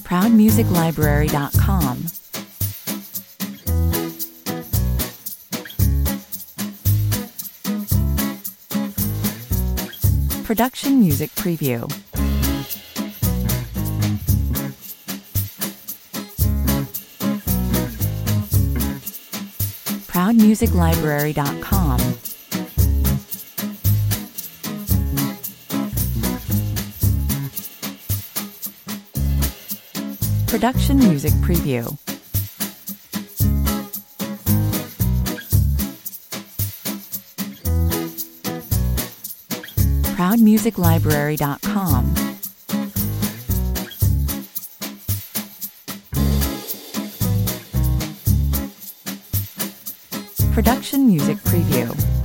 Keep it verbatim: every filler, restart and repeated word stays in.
proud music library dot com. Production Music Preview. proud music library dot com. Production Music Preview. proud music library dot com. Production Music Preview.